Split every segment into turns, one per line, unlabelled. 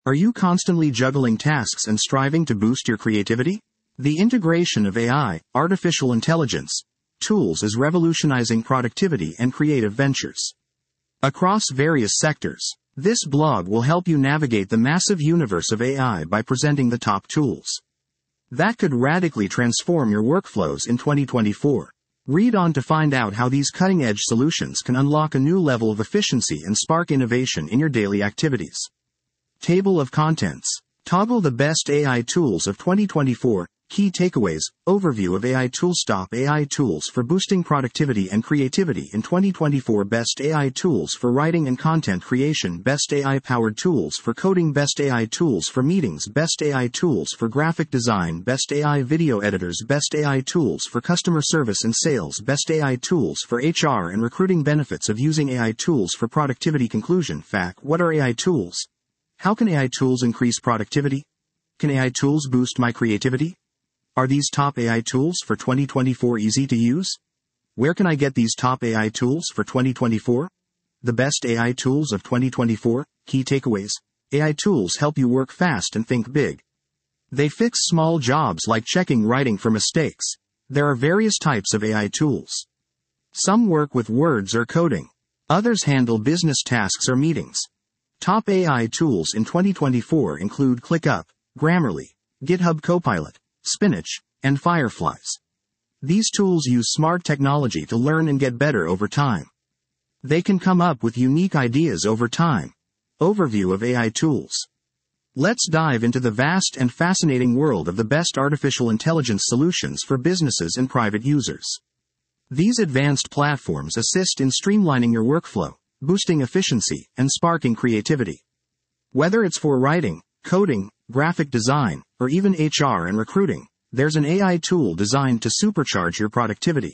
Are you constantly juggling tasks and striving to boost your creativity? The integration of AI, artificial intelligence, tools is revolutionizing productivity and creative ventures. Across various sectors, this blog will help you navigate the massive universe of AI by presenting the top tools that could radically transform your workflows in 2024. Read on to find out how these cutting-edge solutions can unlock a new level of efficiency and spark innovation in your daily activities. Table of Contents. Toggle the best AI tools of 2024. Key takeaways. Overview of AI tools. Top AI tools for boosting productivity and creativity in 2024. Best AI tools for writing and content creation. Best AI-powered tools for coding. Best AI tools for meetings. Best AI tools for graphic design. Best AI video editors. Best AI tools for customer service and sales. Best AI tools for HR and recruiting. Benefits of using AI tools for productivity. Conclusion. Fact. What are AI tools? How can AI tools increase productivity? Can AI tools boost my creativity? Are these top AI tools for 2024 easy to use? Where can I get these top AI tools for 2024? The best AI tools of 2024. Key takeaways. AI tools help you work fast and think big. They fix small jobs like checking writing for mistakes. There are various types of AI tools. Some work with words or coding. Others handle business tasks or meetings. Top AI tools in 2024 include ClickUp, Grammarly, GitHub Copilot, Spinach, and Fireflies. These tools use smart technology to learn and get better over time. They can come up with unique ideas over time. Overview of AI tools. Let's dive into the vast and fascinating world of the best artificial intelligence solutions for businesses and private users. These advanced platforms assist in streamlining your workflow, boosting efficiency, and sparking creativity. Whether it's for writing, coding, graphic design, or even HR and recruiting, there's an AI tool designed to supercharge your productivity.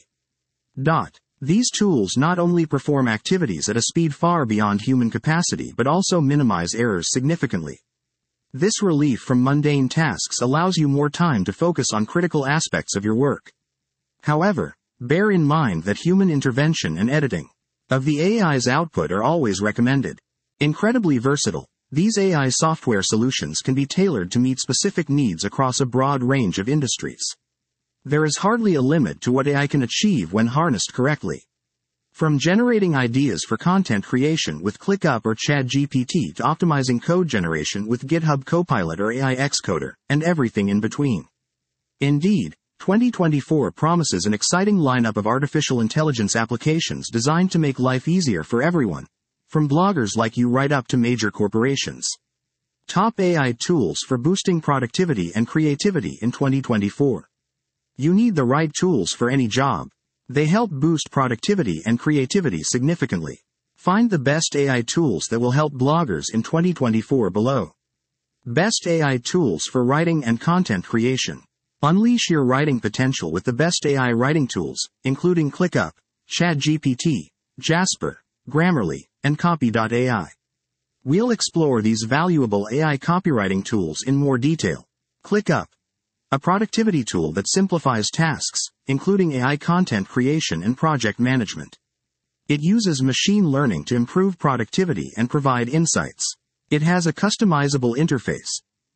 These tools not only perform activities at a speed far beyond human capacity but also minimize errors significantly. This relief from mundane tasks allows you more time to focus on critical aspects of your work. However, bear in mind that human intervention and editing of the AI's output are always recommended. Incredibly versatile, these AI software solutions can be tailored to meet specific needs across a broad range of industries. There is hardly a limit to what AI can achieve when harnessed correctly. From generating ideas for content creation with ClickUp or ChatGPT to optimizing code generation with GitHub Copilot or AI Xcoder, and everything in between. Indeed, 2024 promises an exciting lineup of artificial intelligence applications designed to make life easier for everyone, from bloggers like you right up to major corporations. Top AI tools for boosting productivity and creativity in 2024. You need the right tools for any job. They help boost productivity and creativity significantly. Find the best AI tools that will help bloggers in 2024 below. Best AI tools for writing and content creation. Unleash your writing potential with the best AI writing tools, including ClickUp, ChatGPT, Jasper, Grammarly, and Copy.ai. We'll explore these valuable AI copywriting tools in more detail. ClickUp, a productivity tool that simplifies tasks, including AI content creation and project management. It uses machine learning to improve productivity and provide insights. It has a customizable interface.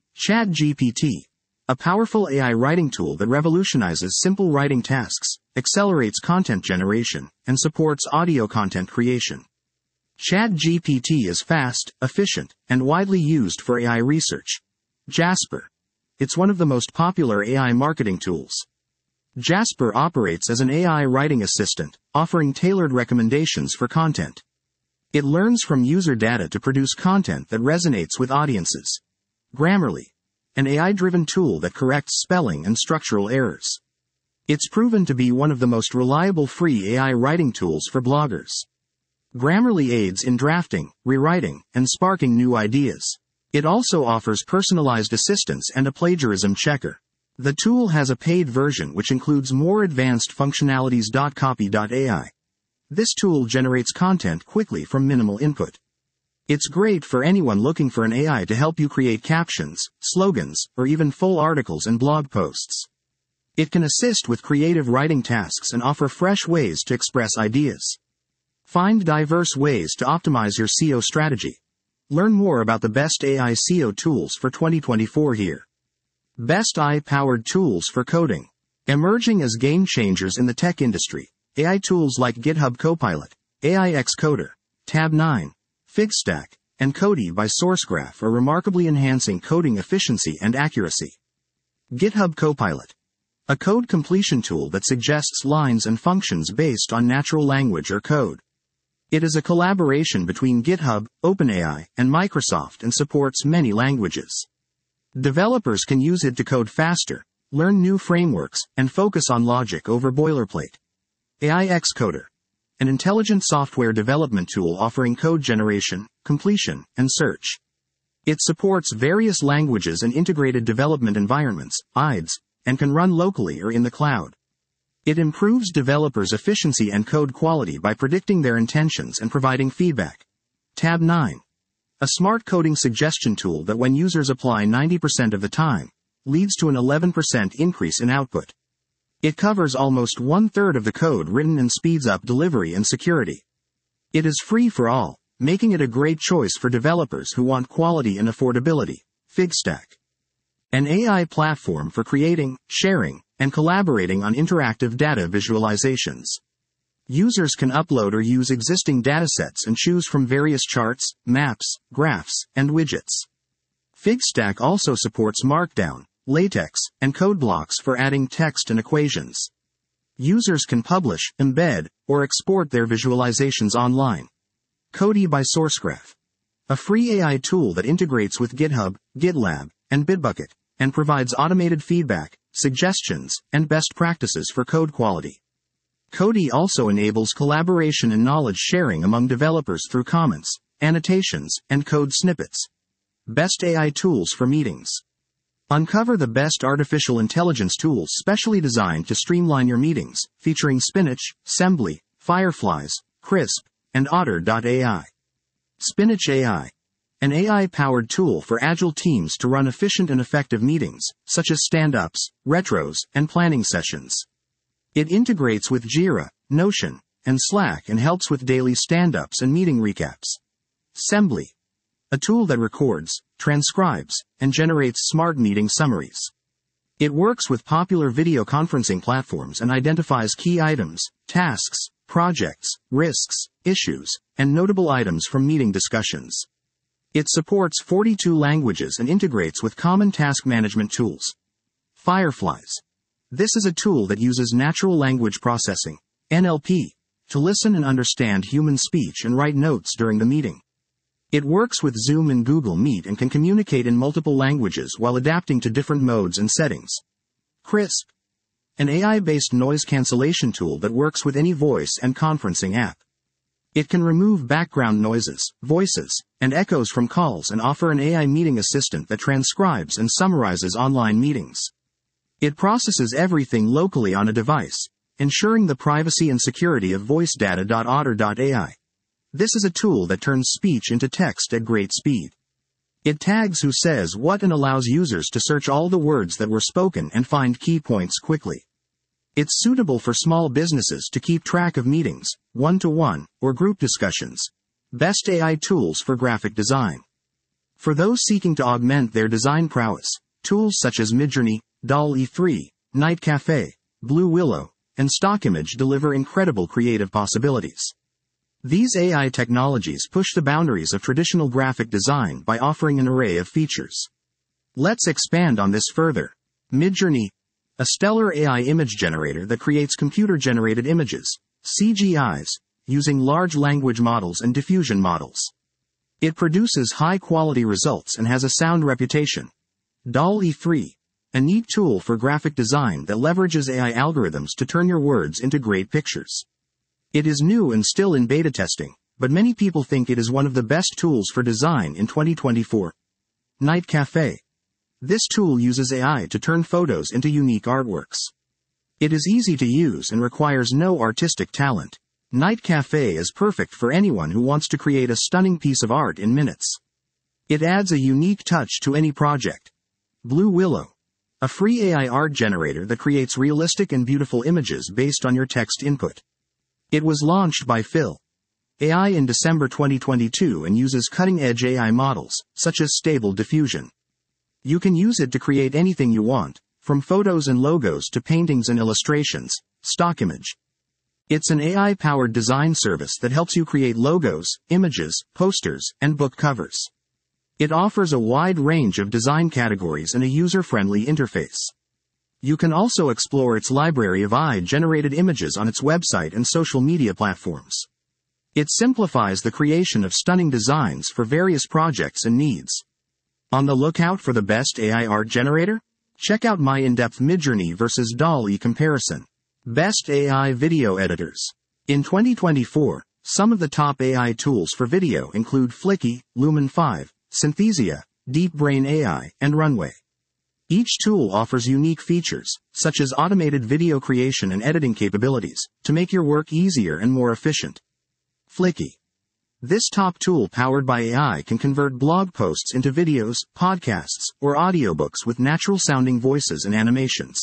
ChatGPT, a powerful AI writing tool that revolutionizes simple writing tasks, accelerates content generation, and supports audio content creation. ChatGPT is fast, efficient, and widely used for AI research. Jasper. It's one of the most popular AI marketing tools. Jasper operates as an AI writing assistant, offering tailored recommendations for content. It learns from user data to produce content that resonates with audiences. Grammarly, an AI-driven tool that corrects spelling and structural errors. It's proven to be one of the most reliable free AI writing tools for bloggers. Grammarly aids in drafting, rewriting, and sparking new ideas. It also offers personalized assistance and a plagiarism checker. The tool has a paid version which includes more advanced functionalities. Copy.ai. This tool generates content quickly from minimal input. It's great for anyone looking for an AI to help you create captions, slogans, or even full articles and blog posts. It can assist with creative writing tasks and offer fresh ways to express ideas. Find diverse ways to optimize your SEO strategy. Learn more about the best AI SEO tools for 2024 here. Best AI-powered tools for coding. Emerging as game changers in the tech industry, AI tools like GitHub Copilot, AI Xcoder, Tab9, Figstack, and Cody by Sourcegraph are remarkably enhancing coding efficiency and accuracy. GitHub Copilot, a code completion tool that suggests lines and functions based on natural language or code. It is a collaboration between GitHub, OpenAI, and Microsoft and supports many languages. Developers can use it to code faster, learn new frameworks, and focus on logic over boilerplate. AI Xcoder, an intelligent software development tool offering code generation, completion, and search. It supports various languages and integrated development environments, IDEs, and can run locally or in the cloud. It improves developers' efficiency and code quality by predicting their intentions and providing feedback. Tab9, a smart coding suggestion tool that when users apply 90% of the time, leads to an 11% increase in output. It covers almost 1/3 of the code written and speeds up delivery and security. It is free for all, making it a great choice for developers who want quality and affordability. Figstack, an AI platform for creating, sharing, and collaborating on interactive data visualizations. Users can upload or use existing datasets and choose from various charts, maps, graphs, and widgets. Figstack also supports Markdown, LaTeX, and code blocks for adding text and equations. Users can publish, embed, or export their visualizations online. Cody by Sourcegraph, a free AI tool that integrates with GitHub, GitLab, and Bitbucket, and provides automated feedback, suggestions, and best practices for code quality. Cody also enables collaboration and knowledge sharing among developers through comments, annotations, and code snippets. Best AI tools for meetings. Uncover the best artificial intelligence tools specially designed to streamline your meetings, featuring Spinach, Sembly, Fireflies, Krisp, and Otter.ai. Spinach AI, an AI-powered tool for agile teams to run efficient and effective meetings, such as stand-ups, retros, and planning sessions. It integrates with Jira, Notion, and Slack and helps with daily stand-ups and meeting recaps. Sembly, a tool that records, transcribes, and generates smart meeting summaries. It works with popular video conferencing platforms and identifies key items, tasks, projects, risks, issues, and notable items from meeting discussions. It supports 42 languages and integrates with common task management tools. Fireflies. This is a tool that uses natural language processing, NLP, to listen and understand human speech and write notes during the meeting. It works with Zoom and Google Meet and can communicate in multiple languages while adapting to different modes and settings. Krisp, an AI-based noise cancellation tool that works with any voice and conferencing app. It can remove background noises, voices, and echoes from calls and offer an AI meeting assistant that transcribes and summarizes online meetings. It processes everything locally on a device, ensuring the privacy and security of voice data. Otter.ai. This is a tool that turns speech into text at great speed. It tags who says what and allows users to search all the words that were spoken and find key points quickly. It's suitable for small businesses to keep track of meetings, one-to-one, or group discussions. Best AI tools for graphic design. For those seeking to augment their design prowess, tools such as Midjourney, DALL-E 3, Night Cafe, Blue Willow, and Stockimage deliver incredible creative possibilities. These AI technologies push the boundaries of traditional graphic design by offering an array of features. Let's expand on this further. Midjourney, a stellar AI image generator that creates computer-generated images, CGIs, using large language models and diffusion models. It produces high-quality results and has a sound reputation. DALL-E 3, a neat tool for graphic design that leverages AI algorithms to turn your words into great pictures. It is new and still in beta testing, but many people think it is one of the best tools for design in 2024. Night Cafe. This tool uses AI to turn photos into unique artworks. It is easy to use and requires no artistic talent. Night Cafe is perfect for anyone who wants to create a stunning piece of art in minutes. It adds a unique touch to any project. Blue Willow, a free AI art generator that creates realistic and beautiful images based on your text input. It was launched by Phil. AI in December 2022 and uses cutting-edge AI models, such as Stable Diffusion. You can use it to create anything you want, from photos and logos to paintings and illustrations. Stock Image. It's an AI-powered design service that helps you create logos, images, posters, and book covers. It offers a wide range of design categories and a user-friendly interface. You can also explore its library of AI-generated images on its website and social media platforms. It simplifies the creation of stunning designs for various projects and needs. On the lookout for the best AI art generator? Check out my in-depth Midjourney vs. DALL-E comparison. Best AI video editors. In 2024, some of the top AI tools for video include Flicky, Lumen 5, Synthesia, DeepBrain AI, and Runway. Each tool offers unique features, such as automated video creation and editing capabilities, to make your work easier and more efficient. Flicky. This top tool powered by AI can convert blog posts into videos, podcasts, or audiobooks with natural-sounding voices and animations.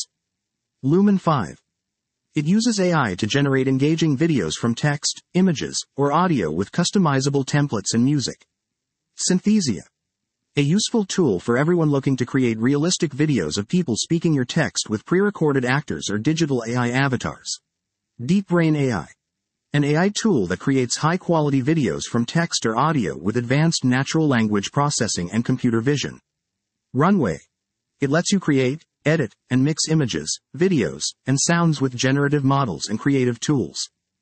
Lumen 5. It uses AI to generate engaging videos from text, images, or audio with customizable templates and music. Synthesia. A useful tool for everyone looking to create realistic videos of people speaking your text with pre-recorded actors or digital AI avatars. DeepBrain AI. An AI tool that creates high-quality videos from text or audio with advanced natural language processing and computer vision. Runway. It lets you create, edit, and mix images, videos, and sounds with generative models and creative tools.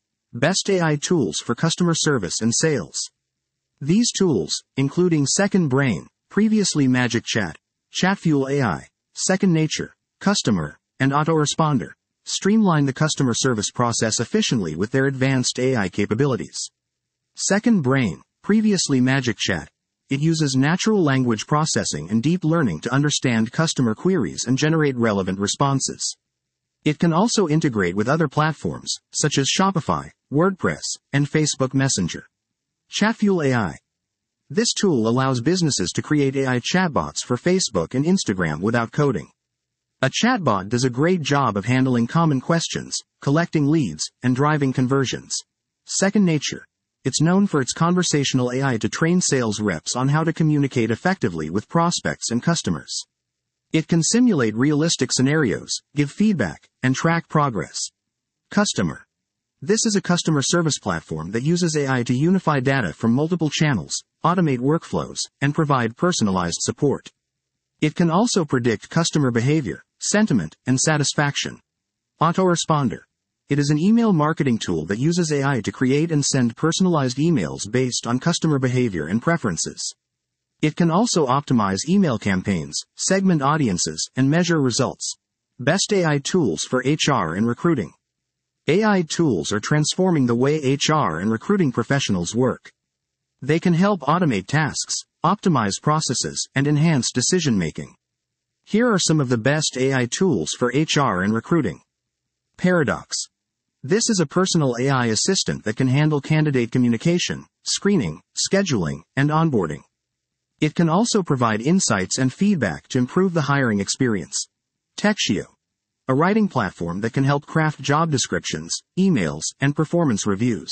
Best AI tools for customer service and sales. These tools, including Second Brain, previously Magic Chat, Chatfuel AI, Second Nature, Customer, and Autoresponder, streamline the customer service process efficiently with their advanced AI capabilities. Second Brain, previously Magic Chat. It uses natural language processing and deep learning to understand customer queries and generate relevant responses. It can also integrate with other platforms, such as Shopify, WordPress, and Facebook Messenger. Chatfuel AI. This tool allows businesses to create AI chatbots for Facebook and Instagram without coding. A chatbot does a great job of handling common questions, collecting leads, and driving conversions. Second Nature. It's known for its conversational AI to train sales reps on how to communicate effectively with prospects and customers. It can simulate realistic scenarios, give feedback, and track progress. Customer. This is a customer service platform that uses AI to unify data from multiple channels, automate workflows, and provide personalized support. It can also predict customer behavior, sentiment, and satisfaction. Autoresponder. It is an email marketing tool that uses AI to create and send personalized emails based on customer behavior and preferences. It can also optimize email campaigns, segment audiences, and measure results. Best AI tools for HR and recruiting. AI tools are transforming the way HR and recruiting professionals work. They can help automate tasks, optimize processes, and enhance decision-making. Here are some of the best AI tools for HR and recruiting. Paradox. This is a personal AI assistant that can handle candidate communication, screening, scheduling, and onboarding. It can also provide insights and feedback to improve the hiring experience. Textio. A writing platform that can help craft job descriptions, emails, and performance reviews.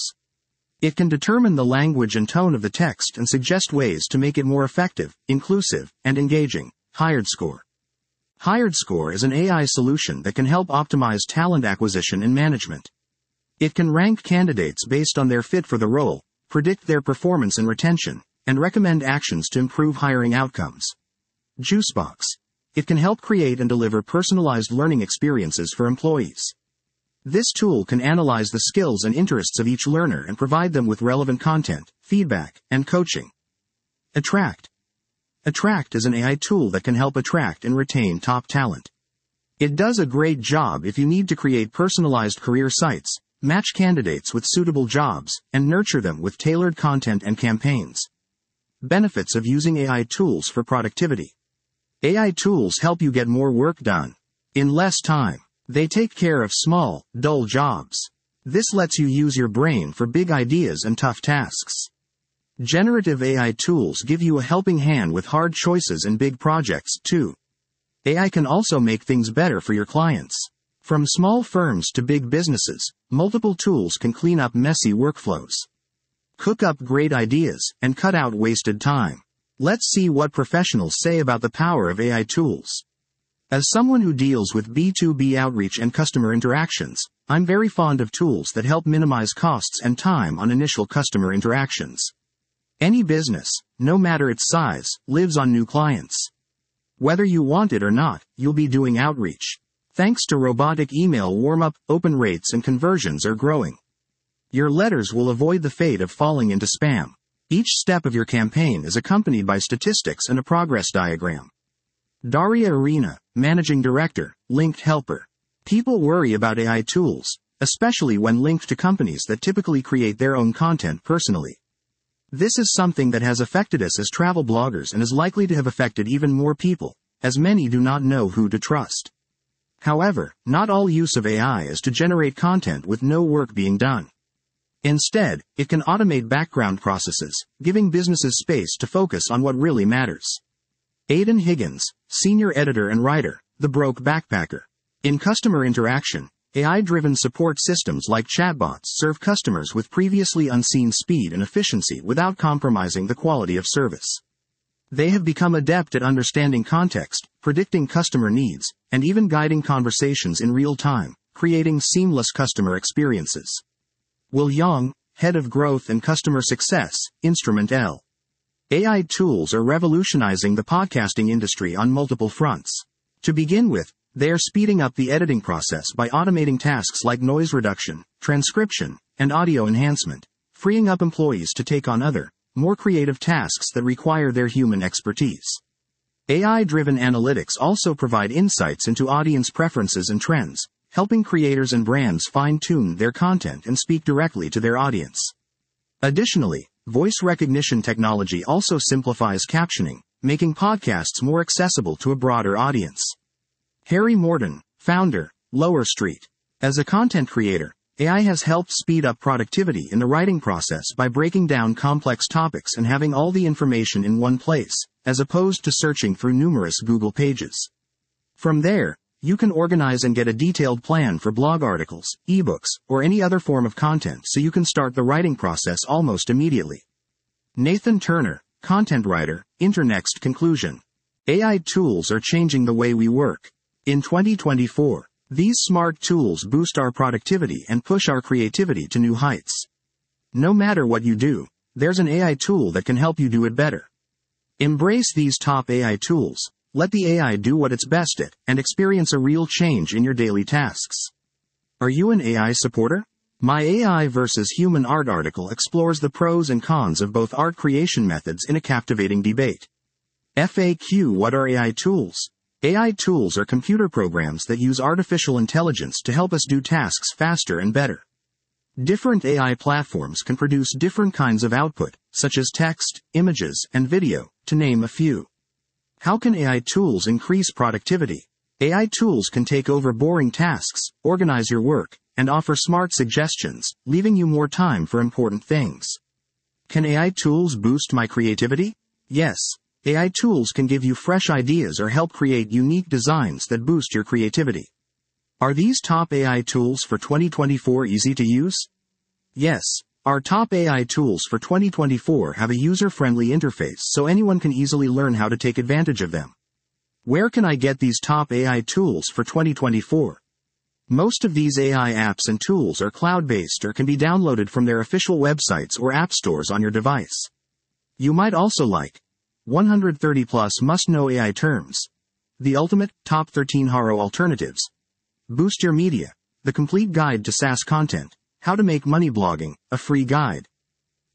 It can determine the language and tone of the text and suggest ways to make it more effective, inclusive, and engaging. HiredScore. HiredScore is an AI solution that can help optimize talent acquisition and management. It can rank candidates based on their fit for the role, predict their performance and retention, and recommend actions to improve hiring outcomes. Juicebox. It can help create and deliver personalized learning experiences for employees. This tool can analyze the skills and interests of each learner and provide them with relevant content, feedback, and coaching. Attract. Attract is an AI tool that can help attract and retain top talent. It does a great job if you need to create personalized career sites, match candidates with suitable jobs, and nurture them with tailored content and campaigns. Benefits of using AI tools for productivity. AI tools help you get more work done in less time. They take care of small, dull jobs. This lets you use your brain for big ideas and tough tasks. Generative AI tools give you a helping hand with hard choices and big projects, too. AI can also make things better for your clients. From small firms to big businesses, multiple tools can clean up messy workflows. cook up great ideas, and cut out wasted time. Let's see what professionals say about the power of AI tools. As someone who deals with B2B outreach and customer interactions, I'm very fond of tools that help minimize costs and time on initial customer interactions. Any business, no matter its size, lives on new clients. Whether you want it or not, you'll be doing outreach. Thanks to robotic email warm-up, open rates and conversions are growing. Your letters will avoid the fate of falling into spam. Each step of your campaign is accompanied by statistics and a progress diagram. Daria Arena, Managing Director, Linked Helper. People worry about AI tools, especially when linked to companies that typically create their own content personally. This is something that has affected us as travel bloggers and is likely to have affected even more people, as many do not know who to trust. However, not all use of AI is to generate content with no work being done. Instead, it can automate background processes, giving businesses space to focus on what really matters. Aidan Higgins, Senior Editor and Writer, The Broke Backpacker. In customer interaction, AI-driven support systems like chatbots serve customers with previously unseen speed and efficiency without compromising the quality of service. They have become adept at understanding context, predicting customer needs, and even guiding conversations in real time, creating seamless customer experiences. Will Young, Head of Growth and Customer Success, Instrument L. AI tools are revolutionizing the podcasting industry on multiple fronts. To begin with, they are speeding up the editing process by automating tasks like noise reduction, transcription, and audio enhancement, freeing up employees to take on other, more creative tasks that require their human expertise. AI-driven analytics also provide insights into audience preferences and trends, helping creators and brands fine-tune their content and speak directly to their audience. Additionally, voice recognition technology also simplifies captioning, making podcasts more accessible to a broader audience. Harry Morton, Founder, Lower Street. As a content creator, AI has helped speed up productivity in the writing process by breaking down complex topics and having all the information in one place, as opposed to searching through numerous Google pages. From there, you can organize and get a detailed plan for blog articles, ebooks, or any other form of content so you can start the writing process almost immediately. Nathan Turner, Content Writer, Internext Conclusion. AI tools are changing the way we work. In 2024, these smart tools boost our productivity and push our creativity to new heights. No matter what you do, there's an AI tool that can help you do it better. Embrace these top AI tools, let the AI do what it's best at, and experience a real change in your daily tasks. Are you an AI supporter? My AI versus Human Art article explores the pros and cons of both art creation methods in a captivating debate. FAQ: What are AI tools? AI tools are computer programs that use artificial intelligence to help us do tasks faster and better. Different AI platforms can produce different kinds of output, such as text, images, and video, to name a few. How can AI tools increase productivity? AI tools can take over boring tasks, organize your work, and offer smart suggestions, leaving you more time for important things. Can AI tools boost my creativity? Yes. AI tools can give you fresh ideas or help create unique designs that boost your creativity. Are these top AI tools for 2024 easy to use? Yes. Our top AI tools for 2024 have a user-friendly interface so anyone can easily learn how to take advantage of them. Where can I get these top AI tools for 2024? Most of these AI apps and tools are cloud-based or can be downloaded from their official websites or app stores on your device. You might also like 130 plus must-know AI terms, the ultimate top 13 Haro alternatives, Boost Your Media, the complete guide to SaaS content, how to make money blogging, a free guide,